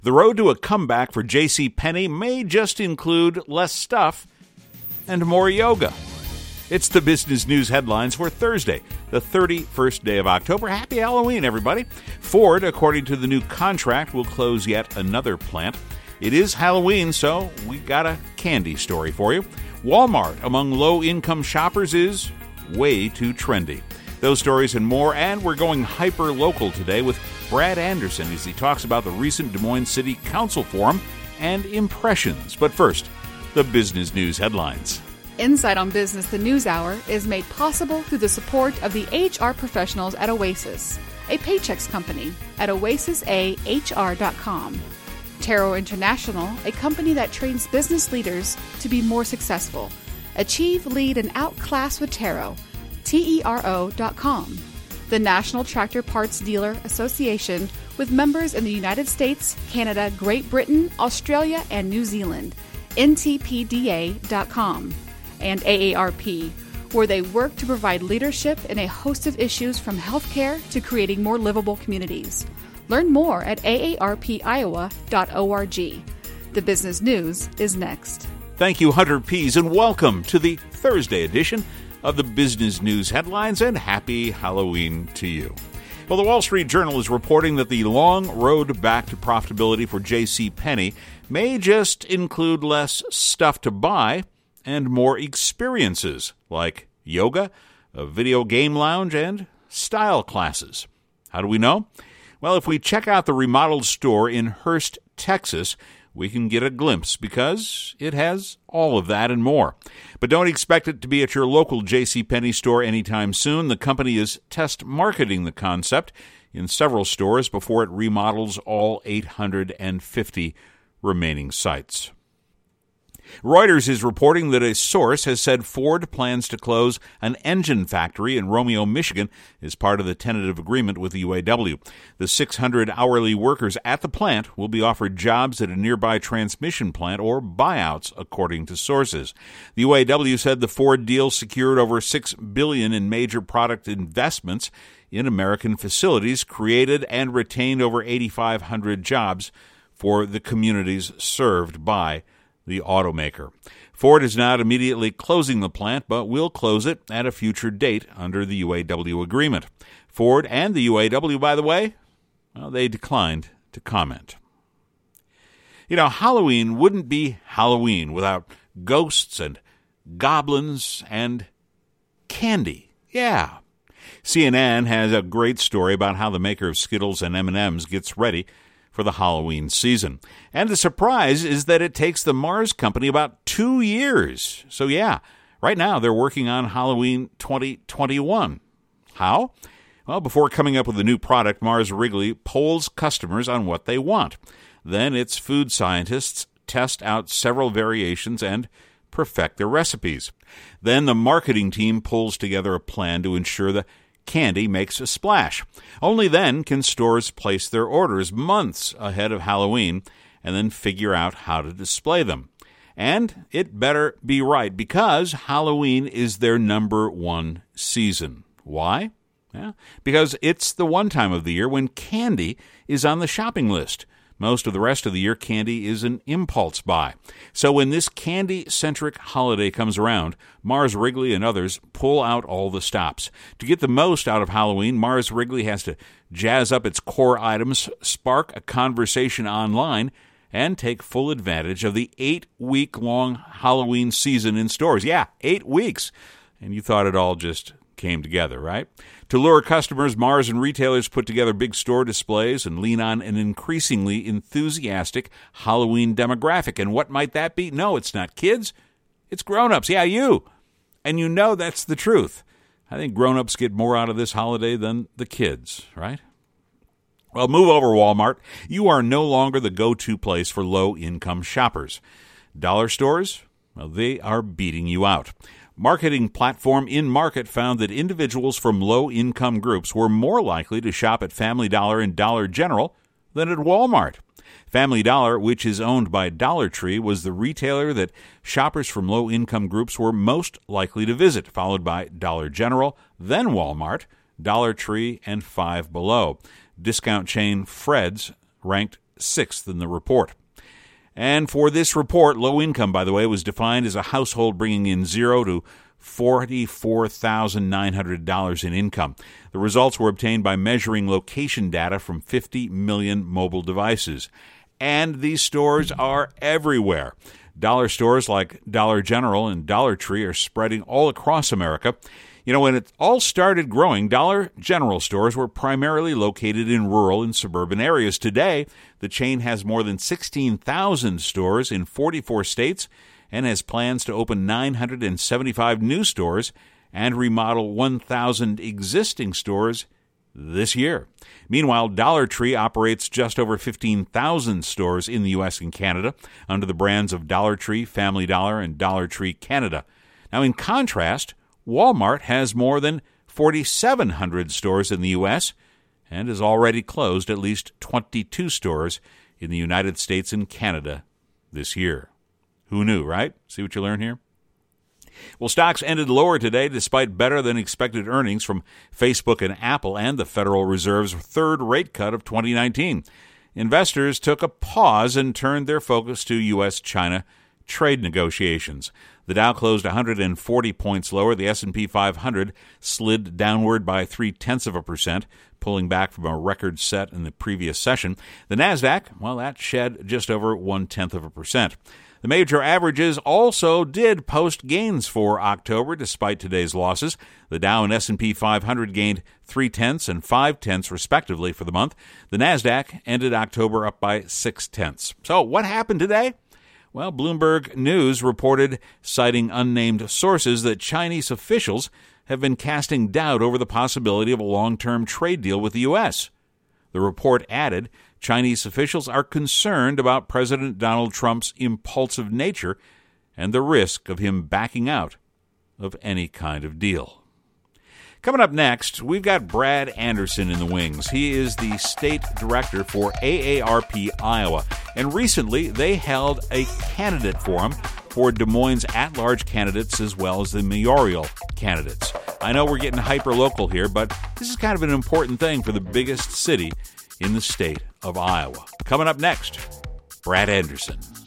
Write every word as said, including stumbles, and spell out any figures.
The road to a comeback for JCPenney may just include less stuff and more yoga. It's the business news headlines for Thursday, the thirty-first day of October. Happy Halloween, everybody. Ford, according to the new contract, will close yet another plant. It is Halloween, so we got a candy story for you. Walmart, among low-income shoppers, is way too trendy. Those stories and more, and we're going hyper-local today with Brad Anderson as he talks about the recent Des Moines City Council Forum and impressions. But first, the business news headlines. Insight on Business, the News Hour, is made possible through the support of the H R professionals at Oasis, a Paychex company at oasis a h r dot com. Tero International, a company that trains business leaders to be more successful. Achieve, lead, and outclass with Tero. T E R O dot com. The National Tractor Parts Dealer Association, with members in the United States, Canada, Great Britain, Australia, and New Zealand. N T P D A dot com. And A A R P, where they work to provide leadership in a host of issues from healthcare to creating more livable communities. Learn more at a a r p iowa dot org. The business news is next. Thank you, Hunter Pease, and welcome to the Thursday edition of the business news headlines, and happy Halloween to you. Well, the Wall Street Journal is reporting that the long road back to profitability for JCPenney may just include less stuff to buy and more experiences like yoga, a video game lounge, and style classes. How do we know? Well, if we check out the remodeled store in Hurst, Texas, we can get a glimpse because it has all of that and more. But don't expect it to be at your local JCPenney store anytime soon. The company is test marketing the concept in several stores before it remodels all eight hundred fifty remaining sites. Reuters is reporting that a source has said Ford plans to close an engine factory in Romeo, Michigan as part of the tentative agreement with the U A W. The six hundred hourly workers at the plant will be offered jobs at a nearby transmission plant or buyouts, according to sources. The U A W said the Ford deal secured over six billion dollars in major product investments in American facilities, created and retained over eighty-five hundred jobs for the communities served by the automaker. Ford is not immediately closing the plant, but will close it at a future date under the U A W agreement. Ford and the U A W, by the way, well, they declined to comment. You know, Halloween wouldn't be Halloween without ghosts and goblins and candy. Yeah. C N N has a great story about how the maker of Skittles and M and M's gets ready for the Halloween season. And the surprise is that it takes the Mars company about two years. So yeah, right now they're working on Halloween twenty twenty-one. How? Well, before coming up with a new product, Mars Wrigley polls customers on what they want. Then its food scientists test out several variations and perfect their recipes. Then the marketing team pulls together a plan to ensure the candy makes a splash. Only then can stores place their orders months ahead of Halloween and then figure out how to display them. And it better be right, because Halloween is their number one season. Why? Yeah, because it's the one time of the year when candy is on the shopping list. Most of the rest of the year, candy is an impulse buy. So when this candy-centric holiday comes around, Mars Wrigley and others pull out all the stops. To get the most out of Halloween, Mars Wrigley has to jazz up its core items, spark a conversation online, and take full advantage of the eight-week-long Halloween season in stores. Yeah, eight weeks. And you thought it all just came together, right? To lure customers, Mars and retailers put together big store displays and lean on an increasingly enthusiastic Halloween demographic. And what might that be? No, it's not kids. It's grown-ups. Yeah, you. And you know that's the truth. I think grown-ups get more out of this holiday than the kids, right? Well, move over, Walmart. You are no longer the go-to place for low-income shoppers. Dollar stores, well, they are beating you out. Marketing platform InMarket found that individuals from low-income groups were more likely to shop at Family Dollar and Dollar General than at Walmart. Family Dollar, which is owned by Dollar Tree, was the retailer that shoppers from low-income groups were most likely to visit, followed by Dollar General, then Walmart, Dollar Tree, and Five Below. Discount chain Fred's ranked sixth in the report. And for this report, low income, by the way, was defined as a household bringing in zero to forty-four thousand nine hundred dollars in income. The results were obtained by measuring location data from fifty million mobile devices. And these stores are everywhere. Dollar stores like Dollar General and Dollar Tree are spreading all across America. You know, when it all started growing, Dollar General stores were primarily located in rural and suburban areas. Today, the chain has more than sixteen thousand stores in forty-four states and has plans to open nine hundred seventy-five new stores and remodel one thousand existing stores this year. Meanwhile, Dollar Tree operates just over fifteen thousand stores in the U S and Canada under the brands of Dollar Tree, Family Dollar, and Dollar Tree Canada. Now, in contrast, Walmart has more than forty-seven hundred stores in the U S and has already closed at least twenty-two stores in the United States and Canada this year. Who knew, right? See what you learn here? Well, stocks ended lower today despite better-than-expected earnings from Facebook and Apple and the Federal Reserve's third rate cut of twenty nineteen. Investors took a pause and turned their focus to U S China trade negotiations. The Dow closed one hundred forty points lower. The S and P five hundred slid downward by three-tenths of a percent, pulling back from a record set in the previous session. The Nasdaq, well, that shed just over one-tenth of a percent. The major averages also did post gains for October despite today's losses. The Dow and S and P five hundred gained three-tenths and five-tenths respectively for the month. The Nasdaq ended October up by six-tenths. So what happened today? Well, Bloomberg News reported, citing unnamed sources, that Chinese officials have been casting doubt over the possibility of a long-term trade deal with the U S. The report added, Chinese officials are concerned about President Donald Trump's impulsive nature and the risk of him backing out of any kind of deal. Coming up next, we've got Brad Anderson in the wings. He is the state director for A A R P Iowa, and recently they held a candidate forum for Des Moines at-large candidates as well as the mayoral candidates. I know we're getting hyper-local here, but this is kind of an important thing for the biggest city in the state of Iowa. Coming up next, Brad Anderson.